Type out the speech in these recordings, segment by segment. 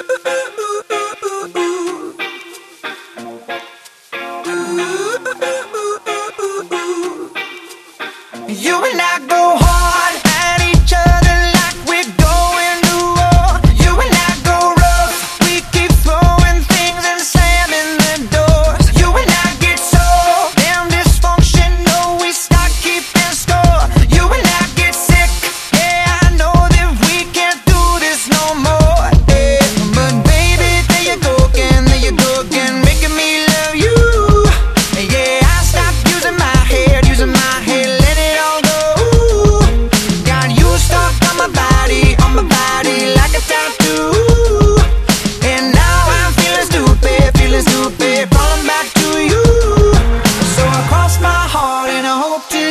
You and I go hard at each other like we're going to war. You and I go rough, we keep throwing things and slamming the doors. You and I get so damn dysfunctional, we start keeping score. You and I get sick, yeah, I know that we can't do this no more, yeah. But baby, there you go again, making me love you. Yeah, I stopped using my head, let it all go. Got you stuck on my body like a tattoo. And now I'm feeling stupid, calling back to you. So I cross my heart and I hope to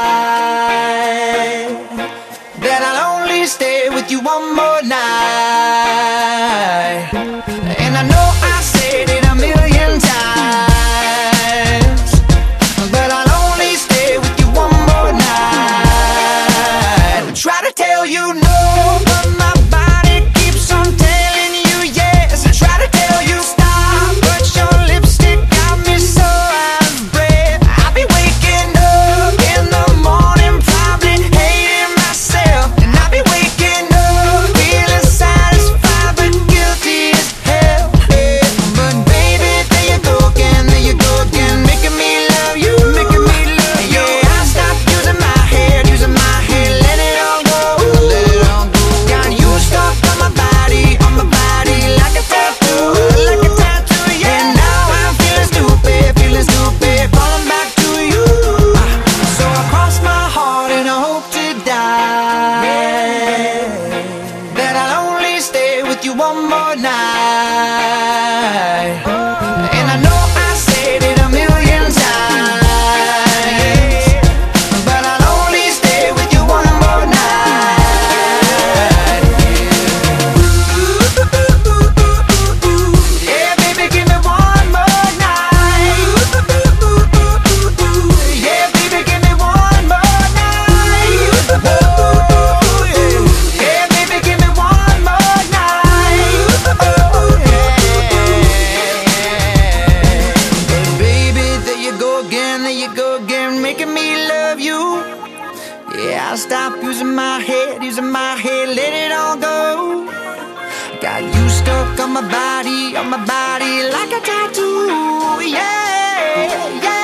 die that I'll only stay with you one more night. And I know I said it a million times, but I'll only stay with you one more night. Try to tell you no, but my body keeps on telling you yes. Try to tell you stop, but your lipstick got me so out of breath. I'll be waking up in the morning, probably hating myself. And I'll be waking up feeling satisfied but guilty as hell, yeah. But baby, there you go again, making me love you, yeah. I stopped using my head, let it all go. Got you stuck on my body like a tattoo, yeah. And now I'm feeling stupid, calling back to you. So I cross my heart and I hope to die that I'll only stay with you one more night. And I know I said it a million times, but I'll only stay with you one more night. Yeah, baby, give me one more night. Yeah, baby, give me one more night. Yeah, baby, give me one more night. Baby, there you go again, making me love you. Yeah, I'll stop using my head, let it all go. Got you stuck on my body like a tattoo, yeah, yeah.